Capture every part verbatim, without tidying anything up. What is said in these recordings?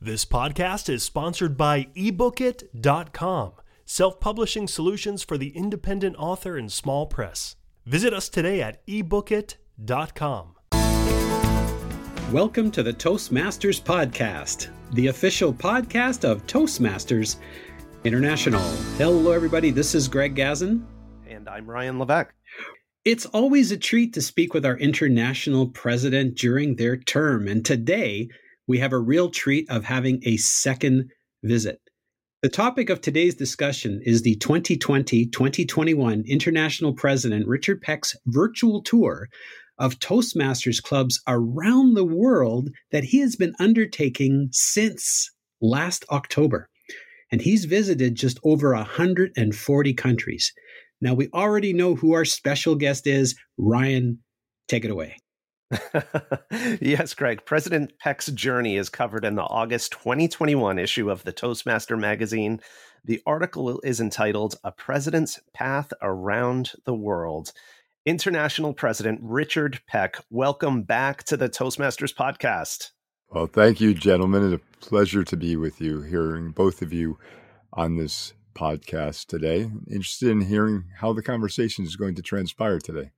This podcast is sponsored by ebook it dot com, self-publishing solutions for the independent author and small press. Visit us today at ebook it dot com. Welcome to the Toastmasters Podcast, the official podcast of Toastmasters International. Hello, everybody. This is Greg Gazin. And I'm Ryan Levesque. It's always a treat to speak with our international president during their term. And today, we have a real treat of having a second visit. The topic of today's discussion is the twenty twenty twenty twenty-one International President Richard Peck's virtual tour of Toastmasters clubs around the world that he has been undertaking since last October. And he's visited just over one hundred forty countries. Now, we already know who our special guest is. Ryan, take it away. Yes, Greg. President Peck's journey is covered in the August twenty twenty-one issue of the Toastmaster magazine. The article is entitled A President's Path Around the World. International President Richard Peck, welcome back to the Toastmasters podcast. Well, thank you, gentlemen. It's a pleasure to be with you, hearing both of you on this podcast today. Interested in hearing how the conversation is going to transpire today.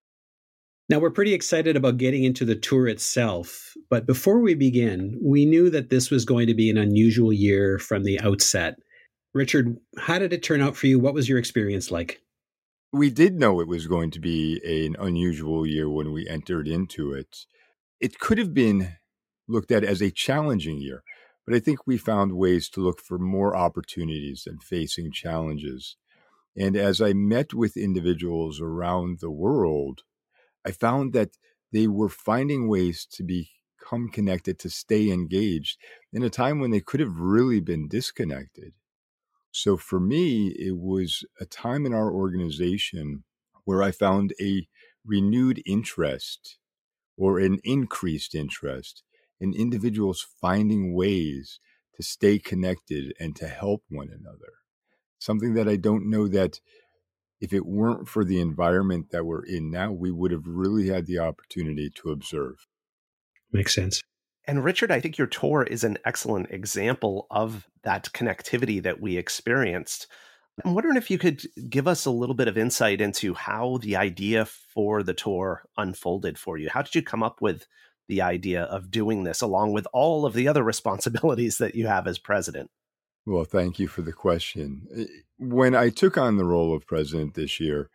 Now, we're pretty excited about getting into the tour itself, but before we begin, we knew that this was going to be an unusual year from the outset. Richard, how did it turn out for you? What was your experience like? We did know it was going to be an unusual year when we entered into it. It could have been looked at as a challenging year, but I think we found ways to look for more opportunities than facing challenges. And as I met with individuals around the world, I found that they were finding ways to become connected, to stay engaged in a time when they could have really been disconnected. So for me, it was a time in our organization where I found a renewed interest or an increased interest in individuals finding ways to stay connected and to help one another. Something that I don't know that if it weren't for the environment that we're in now, we would have really had the opportunity to observe. Makes sense. And Richard, I think your tour is an excellent example of that connectivity that we experienced. I'm wondering if you could give us a little bit of insight into how the idea for the tour unfolded for you. How did you come up with the idea of doing this along with all of the other responsibilities that you have as president? Well, thank you for the question. When I took on the role of president this year,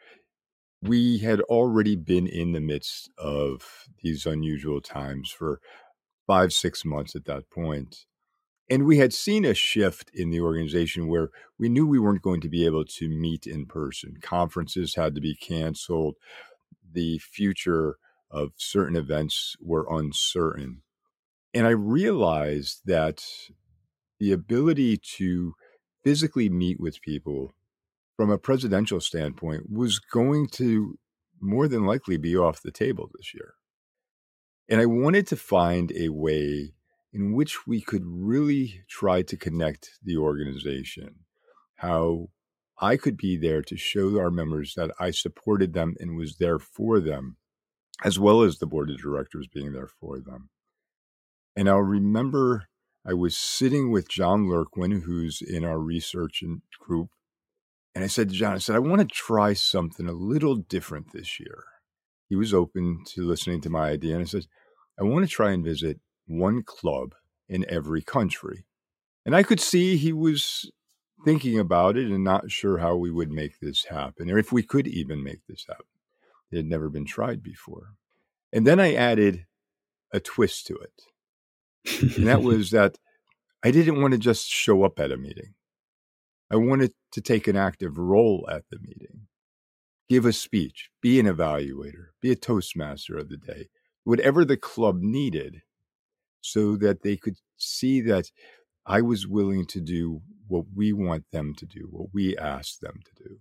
we had already been in the midst of these unusual times for five, six months at that point. And we had seen a shift in the organization where we knew we weren't going to be able to meet in person. Conferences had to be canceled. The future of certain events were uncertain. And I realized that the ability to physically meet with people from a presidential standpoint was going to more than likely be off the table this year. And I wanted to find a way in which we could really try to connect the organization, how I could be there to show our members that I supported them and was there for them, as well as the board of directors being there for them. And I'll remember I was sitting with John Lurkwin, who's in our research group. And I said to John, I said, I want to try something a little different this year. He was open to listening to my idea. And I said, I want to try and visit one club in every country. And I could see he was thinking about it and not sure how we would make this happen, or if we could even make this happen. It had never been tried before. And then I added a twist to it. And that was that I didn't want to just show up at a meeting. I wanted to take an active role at the meeting, give a speech, be an evaluator, be a Toastmaster of the day, whatever the club needed, so that they could see that I was willing to do what we want them to do, what we asked them to do.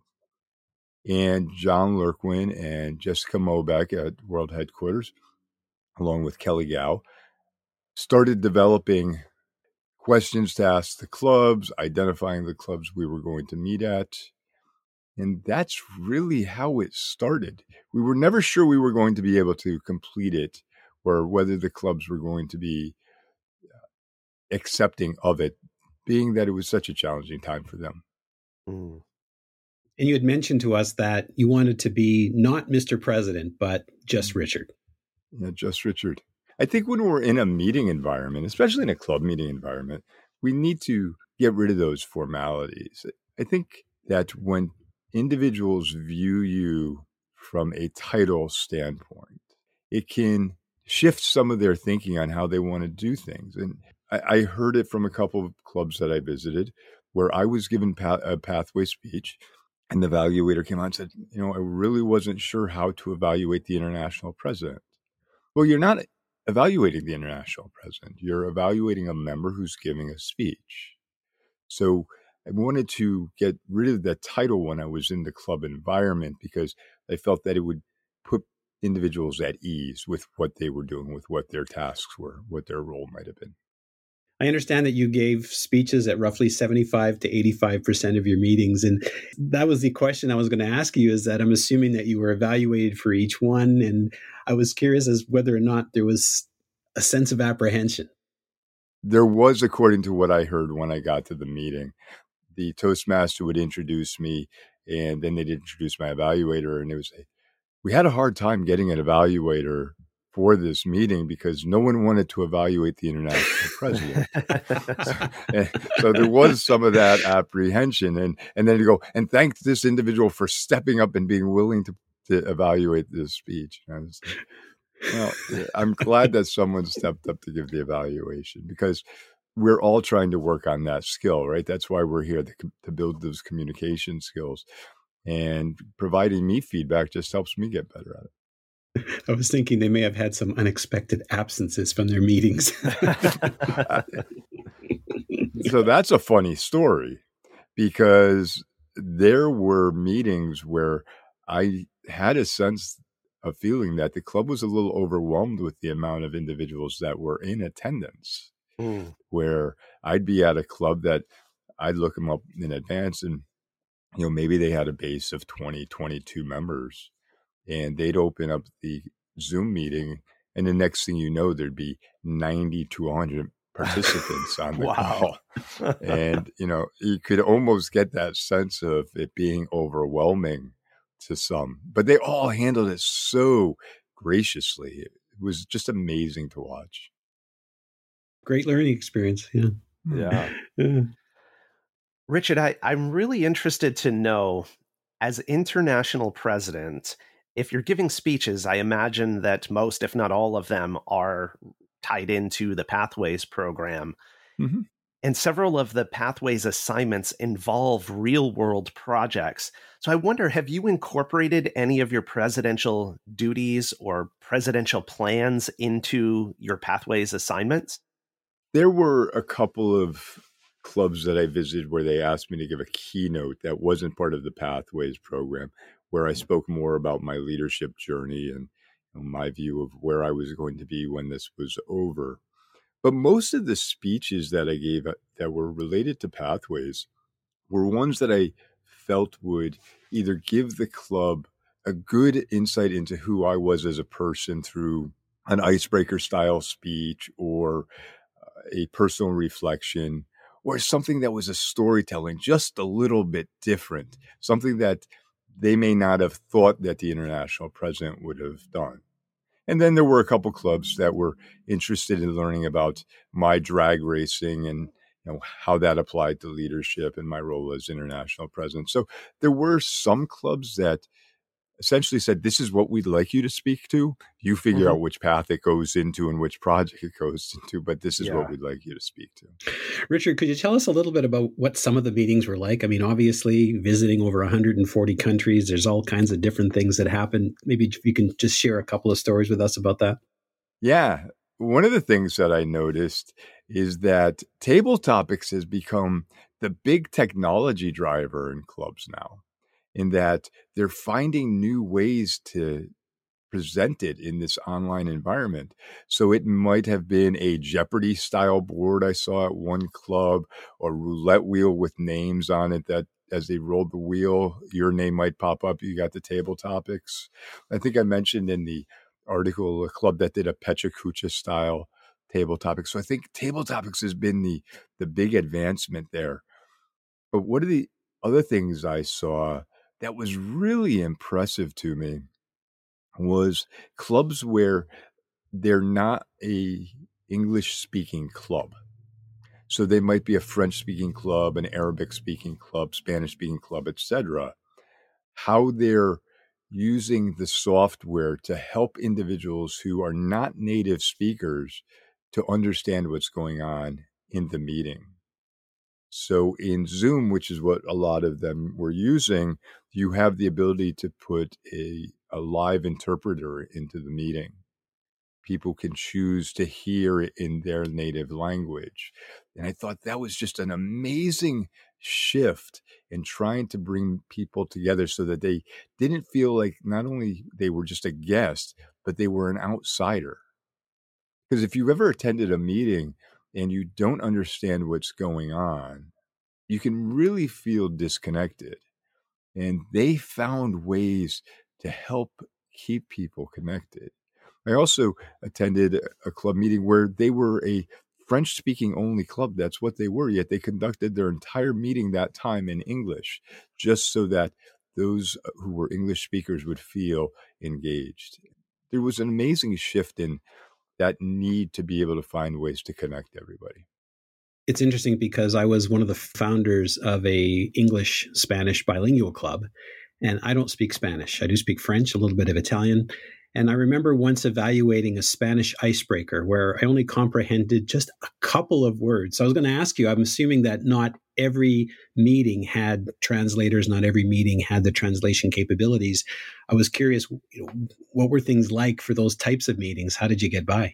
And John Lurkwin and Jessica Mobeck at World Headquarters, along with Kelly Gow, started developing questions to ask the clubs, identifying the clubs we were going to meet at. And that's really how it started. We were never sure we were going to be able to complete it, or whether the clubs were going to be accepting of it, being that it was such a challenging time for them. Mm. And you had mentioned to us that you wanted to be not Mister President, but just Richard. Yeah, just Richard. I think when we're in a meeting environment, especially in a club meeting environment, we need to get rid of those formalities. I think that when individuals view you from a title standpoint, it can shift some of their thinking on how they want to do things. And I, I heard it from a couple of clubs that I visited where I was given pa- a pathway speech, and the evaluator came on and said, you know, I really wasn't sure how to evaluate the international president. Well, you're not evaluating the international president. You're evaluating a member who's giving a speech. So I wanted to get rid of that title when I was in the club environment because I felt that it would put individuals at ease with what they were doing, with what their tasks were, what their role might have been. I understand that you gave speeches at roughly seventy-five to eighty-five percent of your meetings. And that was the question I was going to ask you, is that I'm assuming that you were evaluated for each one. And I was curious as whether or not there was a sense of apprehension. There was, according to what I heard when I got to the meeting. The Toastmaster would introduce me, and then they'd introduce my evaluator, and it was, we had a hard time getting an evaluator for this meeting because no one wanted to evaluate the international president. so, so there was some of that apprehension, and and then to go and thank this individual for stepping up and being willing to, to evaluate this speech. And I was like, well, I'm glad that someone stepped up to give the evaluation because we're all trying to work on that skill, right? That's why we're here, to, to build those communication skills. And providing me feedback just helps me get better at it. I was thinking they may have had some unexpected absences from their meetings. So that's a funny story because there were meetings where I had a sense of feeling that the club was a little overwhelmed with the amount of individuals that were in attendance. Mm. Where I'd be at a club that I'd look them up in advance and, you know, maybe they had a base of twenty, twenty-two members. And they'd open up the Zoom meeting, and the next thing you know, there'd be ninety to one hundred participants on the wow. call. And, you know, you could almost get that sense of it being overwhelming to some. But they all handled it so graciously. It was just amazing to watch. Great learning experience. Yeah. Yeah. yeah. Richard, I, I'm really interested to know, as international president, if you're giving speeches, I imagine that most, if not all of them, are tied into the Pathways program. Mm-hmm. And several of the Pathways assignments involve real-world projects. So I wonder, have you incorporated any of your presidential duties or presidential plans into your Pathways assignments? There were a couple of clubs that I visited where they asked me to give a keynote that wasn't part of the Pathways program, where I spoke more about my leadership journey and, you know, my view of where I was going to be when this was over. But most of the speeches that I gave that were related to Pathways were ones that I felt would either give the club a good insight into who I was as a person through an icebreaker style speech or a personal reflection, or something that was a storytelling just a little bit different, something that they may not have thought that the international president would have done. And then there were a couple clubs that were interested in learning about my drag racing and, you know, how that applied to leadership and my role as international president. So there were some clubs that essentially said, this is what we'd like you to speak to. You figure mm-hmm. out which path it goes into and which project it goes into, but this is yeah. what we'd like you to speak to. Richard, could you tell us a little bit about what some of the meetings were like? I mean, obviously, visiting over one hundred forty countries, there's all kinds of different things that happen. Maybe if you can just share a couple of stories with us about that. Yeah. One of the things that I noticed is that table topics has become the big technology driver in clubs now, in that they're finding new ways to present it in this online environment. So it might have been a Jeopardy style board I saw at one club, or roulette wheel with names on it that as they rolled the wheel, your name might pop up. You got the table topics. I think I mentioned in the article a club that did a Pecha Kucha style table topics. So I think table topics has been the the big advancement there. But one of the other things I saw that was really impressive to me was clubs where they're not a English-speaking club. So they might be a French-speaking club, an Arabic-speaking club, Spanish-speaking club, et cetera. How they're using the software to help individuals who are not native speakers to understand what's going on in the meeting. So in Zoom, which is what a lot of them were using, you have the ability to put a, a live interpreter into the meeting. People can choose to hear it in their native language. And I thought that was just an amazing shift in trying to bring people together so that they didn't feel like not only they were just a guest, but they were an outsider. Because if you've ever attended a meeting and you don't understand what's going on, you can really feel disconnected. And they found ways to help keep people connected. I also attended a club meeting where they were a French-speaking only club. That's what they were, yet they conducted their entire meeting that time in English, just so that those who were English speakers would feel engaged. There was an amazing shift in that need to be able to find ways to connect everybody. It's interesting because I was one of the founders of a English-Spanish bilingual club, and I don't speak Spanish. I do speak French, a little bit of Italian. And I remember once evaluating a Spanish icebreaker where I only comprehended just a couple of words. So I was going to ask you, I'm assuming that not every meeting had translators, not every meeting had the translation capabilities. I was curious, you know, what were things like for those types of meetings? How did you get by?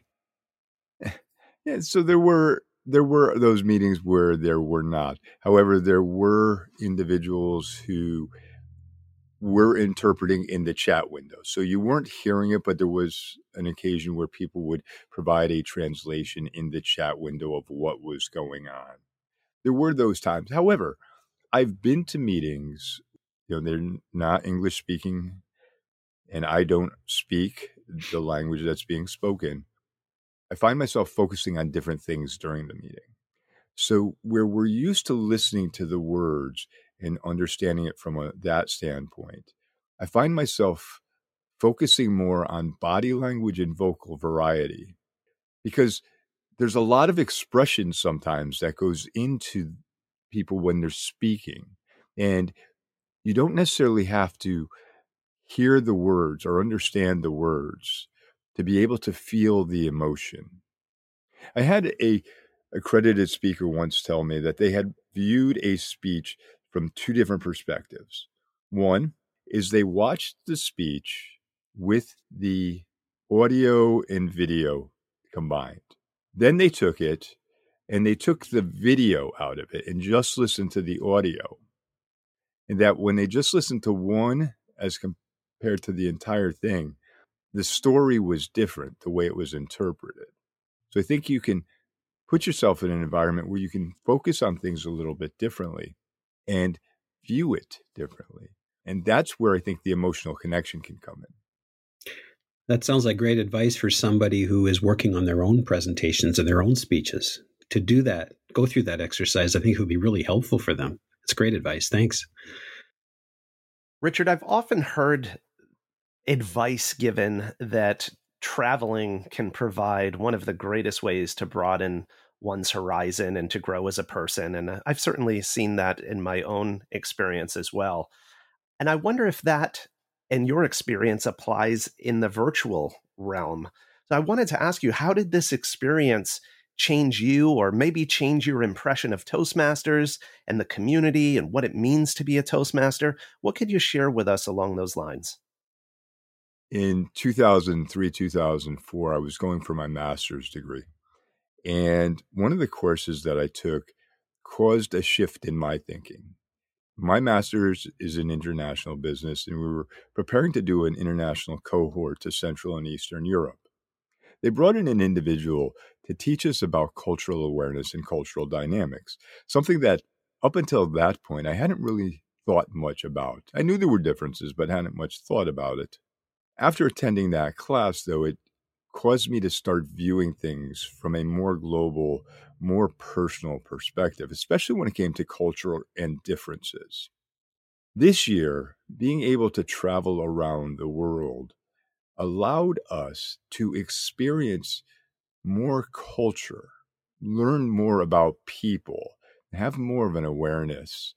Yeah, so there were there were those meetings where there were not. However, there were individuals who were interpreting in the chat window. So you weren't hearing it, but there was an occasion where people would provide a translation in the chat window of what was going on. There were those times. However, I've been to meetings, you know, they're not English speaking, and I don't speak the language that's being spoken. I find myself focusing on different things during the meeting. So where we're used to listening to the words and understanding it from a, that standpoint, I find myself focusing more on body language and vocal variety, because there's a lot of expression sometimes that goes into people when they're speaking. And you don't necessarily have to hear the words or understand the words to be able to feel the emotion. I had a accredited speaker once tell me that they had viewed a speech from two different perspectives. One is they watched the speech with the audio and video combined. Then they took it and they took the video out of it and just listened to the audio. And that when they just listened to one as compared to the entire thing, the story was different, the way it was interpreted. So I think you can put yourself in an environment where you can focus on things a little bit differently and view it differently. And that's where I think the emotional connection can come in. That sounds like great advice for somebody who is working on their own presentations and their own speeches. To do that, go through that exercise, I think it would be really helpful for them. It's great advice. Thanks. Richard, I've often heard advice given that traveling can provide one of the greatest ways to broaden one's horizon and to grow as a person. And I've certainly seen that in my own experience as well. And I wonder if that and your experience applies in the virtual realm. So I wanted to ask you, how did this experience change you, or maybe change your impression of Toastmasters and the community and what it means to be a Toastmaster? What could you share with us along those lines? In two thousand three, two thousand four, I was going for my master's degree. And one of the courses that I took caused a shift in my thinking. My master's is in international business, and we were preparing to do an international cohort to Central and Eastern Europe. They brought in an individual to teach us about cultural awareness and cultural dynamics, something that up until that point I hadn't really thought much about. I knew there were differences, but hadn't much thought about it. After attending that class, though, it caused me to start viewing things from a more global, more personal perspective, especially when it came to cultural and differences. This year, being able to travel around the world allowed us to experience more culture, learn more about people, have more of an awareness.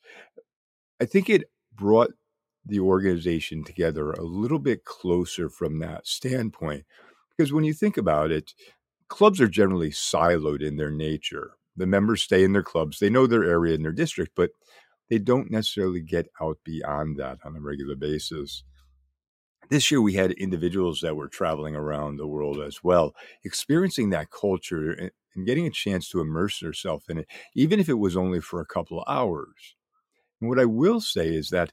I think it brought the organization together a little bit closer from that standpoint. Because when you think about it, clubs are generally siloed in their nature. The members stay in their clubs. They know their area and their district, but they don't necessarily get out beyond that on a regular basis. This year, we had individuals that were traveling around the world as well, experiencing that culture and, and getting a chance to immerse themselves in it, even if it was only for a couple of hours. And what I will say is that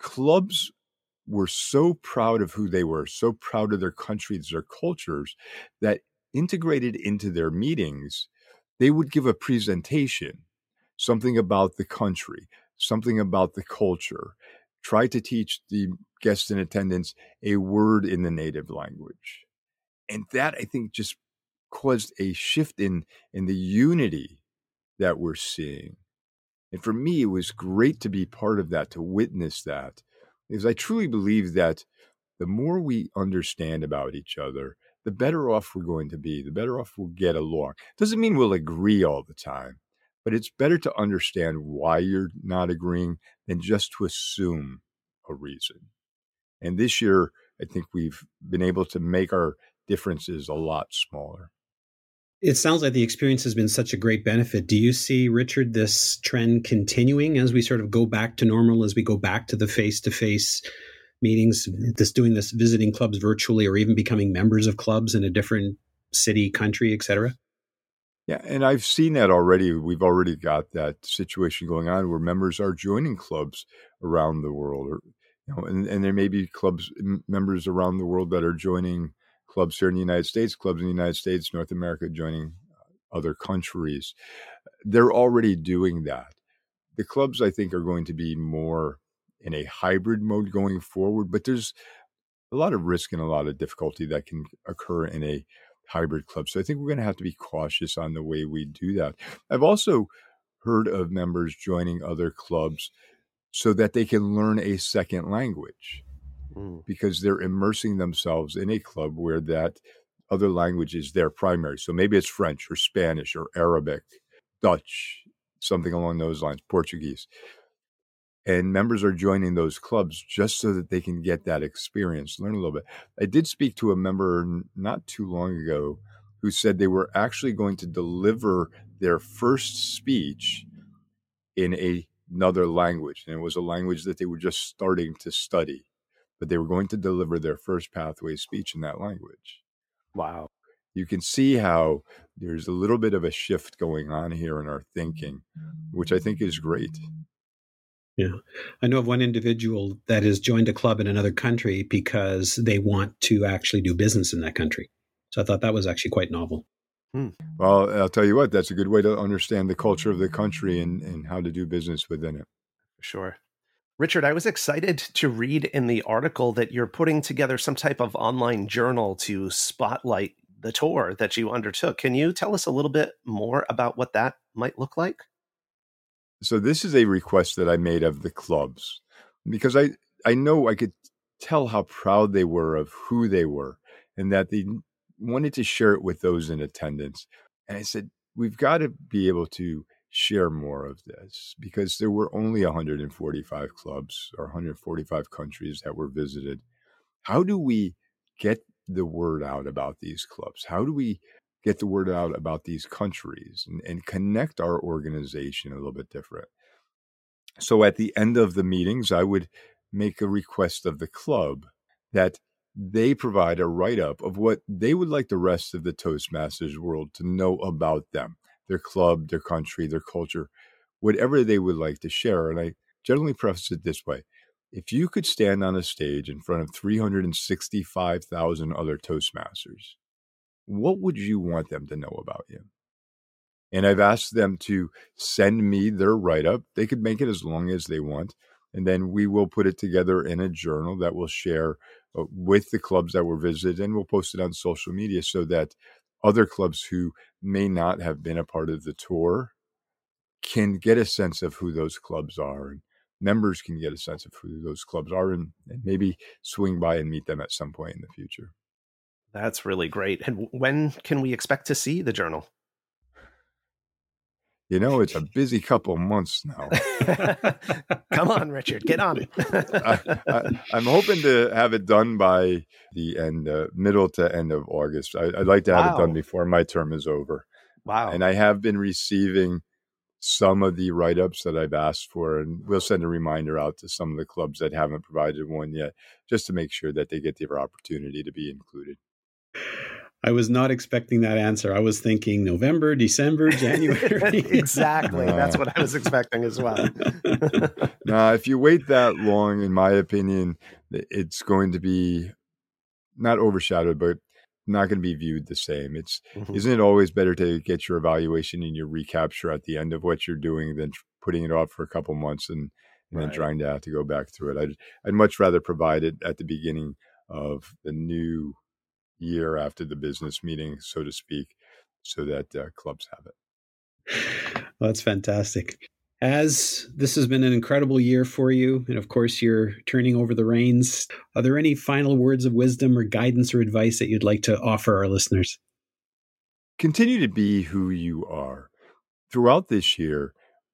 clubs were so proud of who they were, so proud of their countries, their cultures, that integrated into their meetings, they would give a presentation, something about the country, something about the culture, try to teach the guests in attendance a word in the native language. And that, I think, just caused a shift in, in the unity that we're seeing. And for me, it was great to be part of that, to witness that, because I truly believe that the more we understand about each other, the better off we're going to be, the better off we'll get along. Doesn't mean we'll agree all the time, but it's better to understand why you're not agreeing than just to assume a reason. And this year, I think we've been able to make our differences a lot smaller. It sounds like the experience has been such a great benefit. Do you see, Richard, this trend continuing as we sort of go back to normal, as we go back to the face-to-face meetings, this doing this, visiting clubs virtually, or even becoming members of clubs in a different city, country, et cetera? Yeah, and I've seen that already. We've already got that situation going on where members are joining clubs around the world, or you know, and, and there may be clubs members around the world that are joining clubs here in the United States, clubs in the United States, North America, joining other countries. They're already doing that. The clubs, I think, are going to be more in a hybrid mode going forward, but there's a lot of risk and a lot of difficulty that can occur in a hybrid club. So I think we're going to have to be cautious on the way we do that. I've also heard of members joining other clubs so that they can learn a second language, mm. because they're immersing themselves in a club where that other language is their primary. So maybe it's French or Spanish or Arabic, Dutch, something along those lines, Portuguese. And members are joining those clubs just so that they can get that experience, learn a little bit. I did speak to a member not too long ago who said they were actually going to deliver their first speech in a, another language. And it was a language that they were just starting to study, but they were going to deliver their first pathway speech in that language. Wow. You can see how there's a little bit of a shift going on here in our thinking, which I think is great. Yeah. I know of one individual that has joined a club in another country because they want to actually do business in that country. So I thought that was actually quite novel. Hmm. Well, I'll tell you what, that's a good way to understand the culture of the country and, and how to do business within it. Sure. Richard, I was excited to read in the article that you're putting together some type of online journal to spotlight the tour that you undertook. Can you tell us a little bit more about what that might look like? So this is a request that I made of the clubs because I, I know I could tell how proud they were of who they were and that they wanted to share it with those in attendance. And I said, we've got to be able to share more of this because there were only one hundred forty-five clubs or one hundred forty-five countries that were visited. How do we get the word out about these clubs? How do we get the word out about these countries and, and connect our organization a little bit different? So at the end of the meetings, I would make a request of the club that they provide a write-up of what they would like the rest of the Toastmasters world to know about them, their club, their country, their culture, whatever they would like to share. And I generally preface it this way. If you could stand on a stage in front of three hundred sixty-five thousand other Toastmasters, what would you want them to know about you? And I've asked them to send me their write-up. They could make it as long as they want. And then we will put it together in a journal that will share uh, with the clubs that were visited, and we'll post it on social media so that other clubs who may not have been a part of the tour can get a sense of who those clubs are, and members can get a sense of who those clubs are, and, and maybe swing by and meet them at some point in the future. That's really great. And when can we expect to see the journal? You know, it's a busy couple of months now. Come on, Richard, get on it. I, I, I'm hoping to have it done by the end, uh, middle to end of August. I, I'd like to have wow. it done before my term is over. Wow. And I have been receiving some of the write-ups that I've asked for, and we'll send a reminder out to some of the clubs that haven't provided one yet, just to make sure that they get their opportunity to be included. I was not expecting that answer. I was thinking November, December, January. Exactly. No. That's what I was expecting as well. Now, if you wait that long, in my opinion, it's going to be not overshadowed, but not going to be viewed the same. It's mm-hmm. Isn't it always better to get your evaluation and your recapture at the end of what you're doing than putting it off for a couple months and, and right. then trying to have to go back through it? I'd, I'd much rather provide it at the beginning of the new year after the business meeting, so to speak, so that uh, clubs have it. Well, that's fantastic. As this has been an incredible year for you, and of course you're turning over the reins, are there any final words of wisdom or guidance or advice that you'd like to offer our listeners? Continue to be who you are. Throughout this year,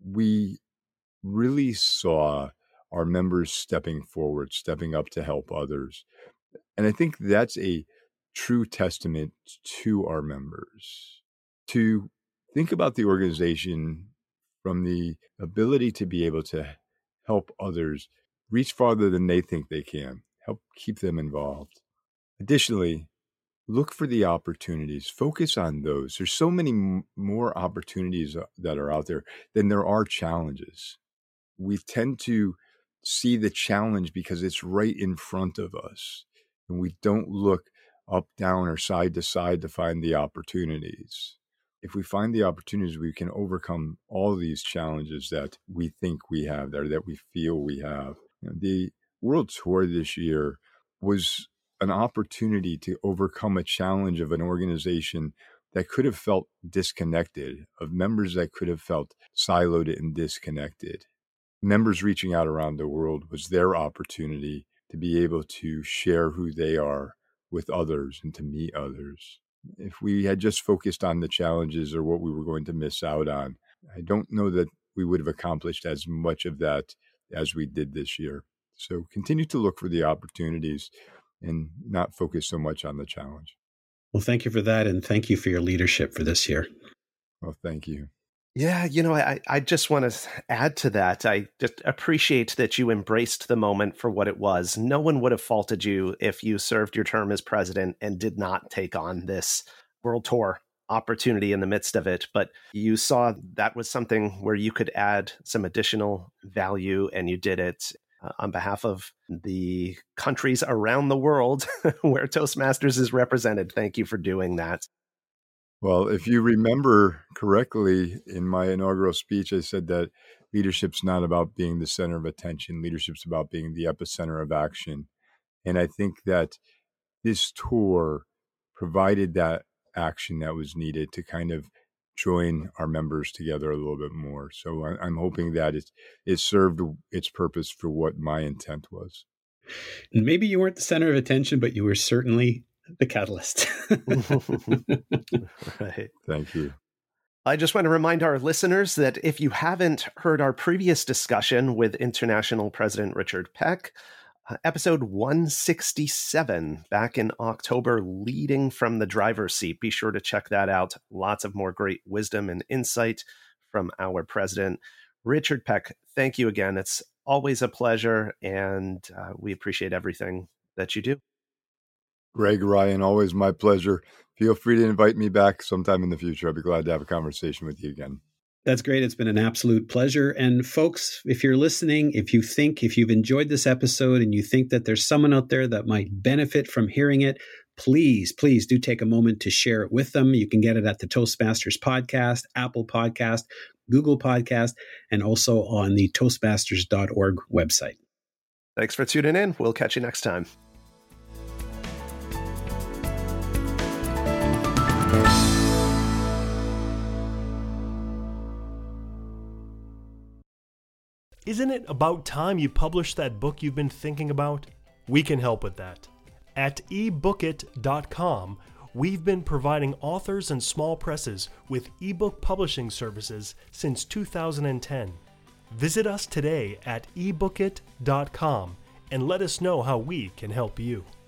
we really saw our members stepping forward, stepping up to help others. And I think that's a true testament to our members, to think about the organization from the ability to be able to help others reach farther than they think they can, help keep them involved. Additionally, look for the opportunities, focus on those. There's so many m- more opportunities that are out there than there are challenges. We tend to see the challenge because it's right in front of us, and we don't look up, down, or side to side to find the opportunities. If we find the opportunities, we can overcome all these challenges that we think we have there, that we feel we have. You know, the World Tour this year was an opportunity to overcome a challenge of an organization that could have felt disconnected, of members that could have felt siloed and disconnected. Members reaching out around the world was their opportunity to be able to share who they are with others and to meet others. If we had just focused on the challenges or what we were going to miss out on, I don't know that we would have accomplished as much of that as we did this year. So continue to look for the opportunities and not focus so much on the challenge. Well, thank you for that. And thank you for your leadership for this year. Well, thank you. Yeah, you know, I, I just want to add to that. I just appreciate that you embraced the moment for what it was. No one would have faulted you if you served your term as president and did not take on this World Tour opportunity in the midst of it. But you saw that was something where you could add some additional value, and you did it uh, on behalf of the countries around the world where Toastmasters is represented. Thank you for doing that. Well, if you remember correctly, in my inaugural speech, I said that leadership's not about being the center of attention. Leadership's about being the epicenter of action. And I think that this tour provided that action that was needed to kind of join our members together a little bit more. So I'm hoping that it, it served its purpose for what my intent was. And maybe you weren't the center of attention, but you were certainly the catalyst. Right. Thank you. I just want to remind our listeners that if you haven't heard our previous discussion with International President Richard Peck, uh, episode one sixty-seven back in October, leading from the driver's seat, be sure to check that out. Lots of more great wisdom and insight from our president. Richard Peck, thank you again. It's always a pleasure, and uh, we appreciate everything that you do. Greg, Ryan, always my pleasure. Feel free to invite me back sometime in the future. I'll be glad to have a conversation with you again. That's great. It's been an absolute pleasure. And folks, if you're listening, if you think, if you've enjoyed this episode and you think that there's someone out there that might benefit from hearing it, please, please do take a moment to share it with them. You can get it at the Toastmasters Podcast, Apple Podcast, Google Podcast, and also on the toastmasters dot org website. Thanks for tuning in. We'll catch you next time. Isn't it about time you published that book you've been thinking about? We can help with that. At e book it dot com, we've been providing authors and small presses with ebook publishing services since two thousand ten. Visit us today at e book it dot com and let us know how we can help you.